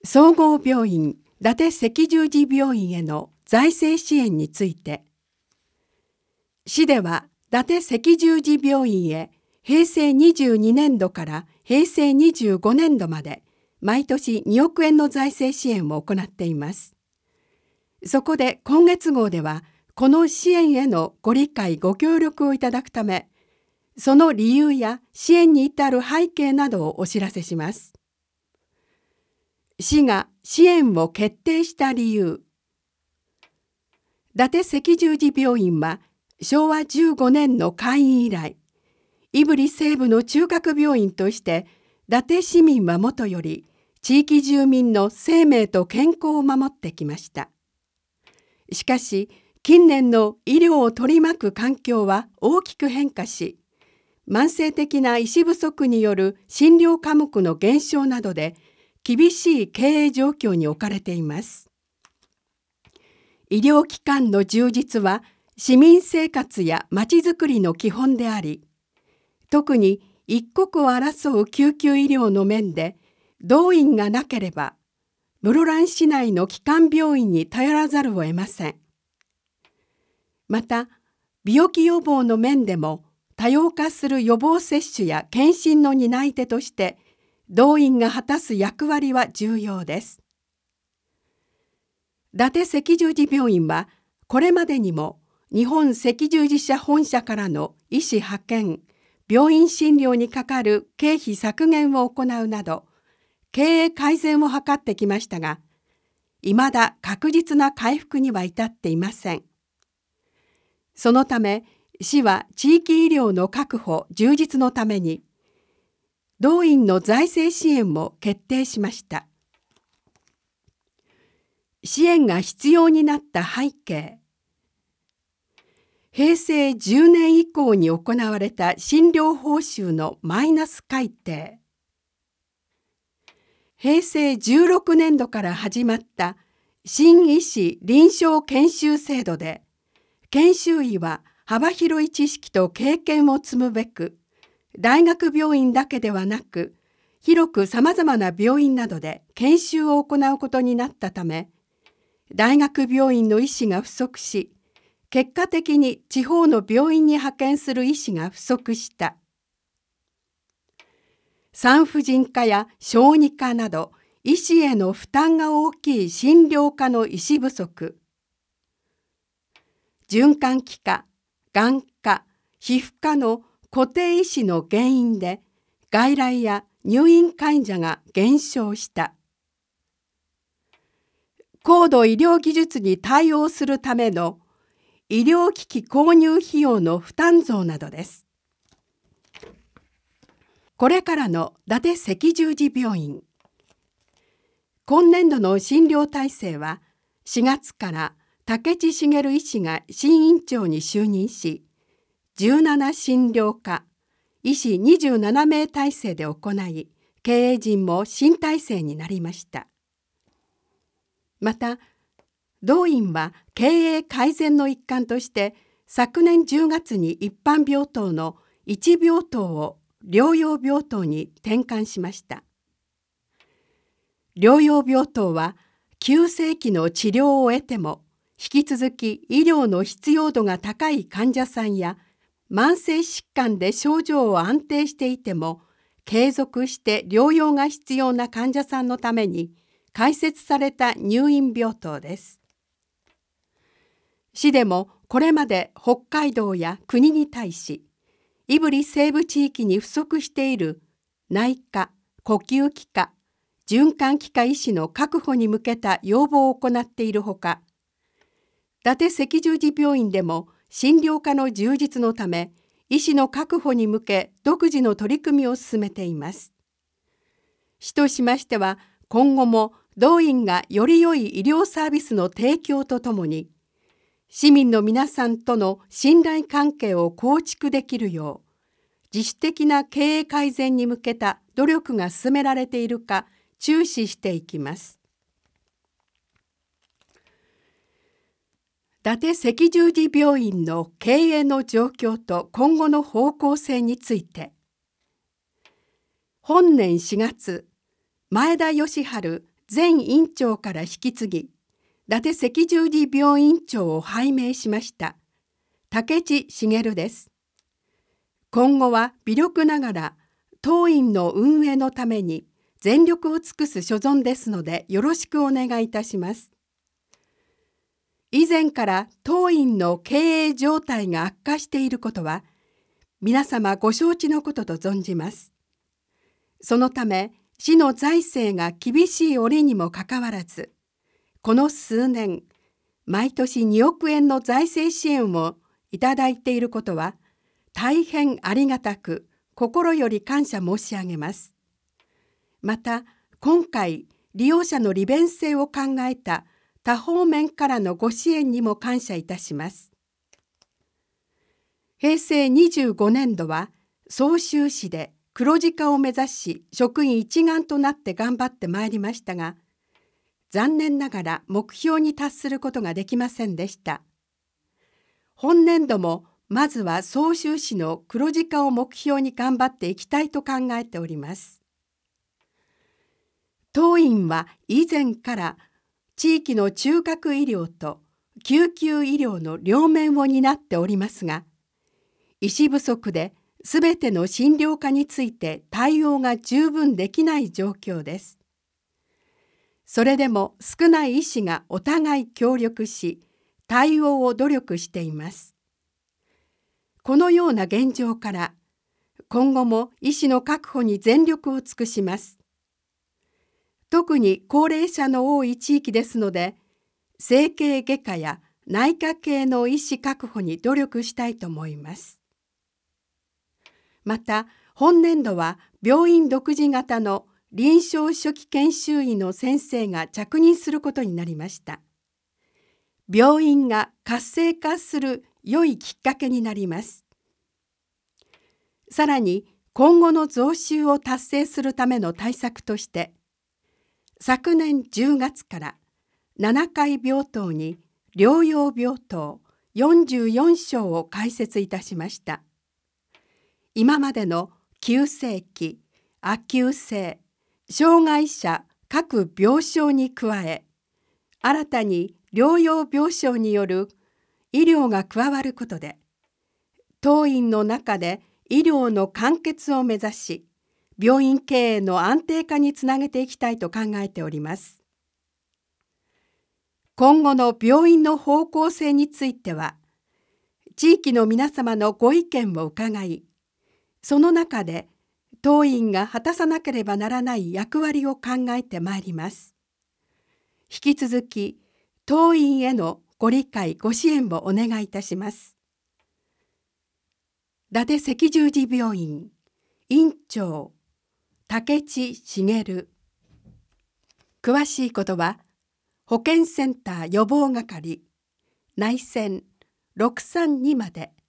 総合病院伊達赤十字病院への財政支援について、市では伊達赤十字病院へ平成22年度から平成25年度まで毎年2億円の財政支援を行っています。そこで今月号ではこの支援へのご理解ご協力をいただくため、その理由や支援に至る背景などをお知らせします。市が支援を決定した理由。伊達赤十字病院は昭和15年の開院以来、胆振西部の中核病院として伊達市民はもとより地域住民の生命と健康を守ってきました。しかし近年の医療を取り巻く環境は大きく変化し、慢性的な医師不足による診療科目の減少などで厳しい経営状況に置かれています。医療機関の充実は市民生活やまちづくりの基本であり、特に一刻を争う救急医療の面で動員がなければ室蘭市内の基幹病院に頼らざるを得ません。また病気予防の面でも多様化する予防接種や検診の担い手として動員が果たす役割は重要です。伊達赤十字病院はこれまでにも日本赤十字社本社からの医師派遣、病院診療にかかる経費削減を行うなど経営改善を図ってきましたが、いまだ確実な回復には至っていません。そのため市は地域医療の確保・充実のために同院の財政支援も決定しました。支援が必要になった背景。平成10年以降に行われた診療報酬のマイナス改定。平成16年度から始まった新医師臨床研修制度で、研修医は幅広い知識と経験を積むべく、大学病院だけではなく、広くさまざまな病院などで研修を行うことになったため、大学病院の医師が不足し、結果的に地方の病院に派遣する医師が不足した。産婦人科や小児科など、医師への負担が大きい診療科の医師不足。循環器科、眼科、皮膚科の固定医師の原因で外来や入院患者が減少した。高度医療技術に対応するための医療機器購入費用の負担増などです。これからの伊達赤十字病院。今年度の診療体制は4月から武智茂医師が新院長に就任し、17診療科、医師27名体制で行い、経営陣も新体制になりました。また、同院は経営改善の一環として、昨年10月に一般病棟の1病棟を療養病棟に転換しました。療養病棟は、急性期の治療を得ても、引き続き医療の必要度が高い患者さんや、慢性疾患で症状を安定していても、継続して療養が必要な患者さんのために開設された入院病棟です。市でもこれまで北海道や国に対し、胆振西部地域に不足している内科、呼吸器科、循環器科医師の確保に向けた要望を行っているほか、伊達赤十字病院でも診療科の充実のため、医師の確保に向け独自の取り組みを進めています。市としましては、今後も同院がより良い医療サービスの提供とともに、市民の皆さんとの信頼関係を構築できるよう、自主的な経営改善に向けた努力が進められているか注視していきます。伊達赤十字病院の経営の状況と今後の方向性について。本年4月、前田義治前院長から引き継ぎ、伊達赤十字病院長を拝命しました武智茂です。今後は微力ながら当院の運営のために全力を尽くす所存ですのでよろしくお願いいたします。以前から当院の経営状態が悪化していることは皆様ご承知のことと存じます。そのため市の財政が厳しい折にもかかわらず、この数年毎年2億円の財政支援をいただいていることは大変ありがたく心より感謝申し上げます。また今回利用者の利便性を考えた多方面からのご支援にも感謝いたします。平成25年度は総収支で黒字化を目指し職員一丸となって頑張ってまいりましたが、残念ながら目標に達することができませんでした。本年度もまずは総収支の黒字化を目標に頑張っていきたいと考えております。当院は以前から地域の中核医療と救急医療の両面を担っておりますが、医師不足ですべての診療科について対応が十分できない状況です。それでも少ない医師がお互い協力し、対応を努力しています。このような現状から、今後も医師の確保に全力を尽くします。特に高齢者の多い地域ですので、整形外科や内科系の医師確保に努力したいと思います。また、本年度は病院独自型の臨床初期研修医の先生が着任することになりました。病院が活性化する良いきっかけになります。さらに、今後の増収を達成するための対策として、昨年10月から7階病棟に療養病棟44床を開設いたしました。今までの急性期、亜急性、障害者各病床に加え、新たに療養病床による医療が加わることで、当院の中で医療の完結を目指し、病院経営の安定化につなげていきたいと考えております。今後の病院の方向性については、地域の皆様のご意見を伺い、その中で当院が果たさなければならない役割を考えてまいります。引き続き、当院へのご理解、ご支援をお願いいたします。伊達赤十字病院院長武智茂。詳しいことは保健センター予防係内線632まで。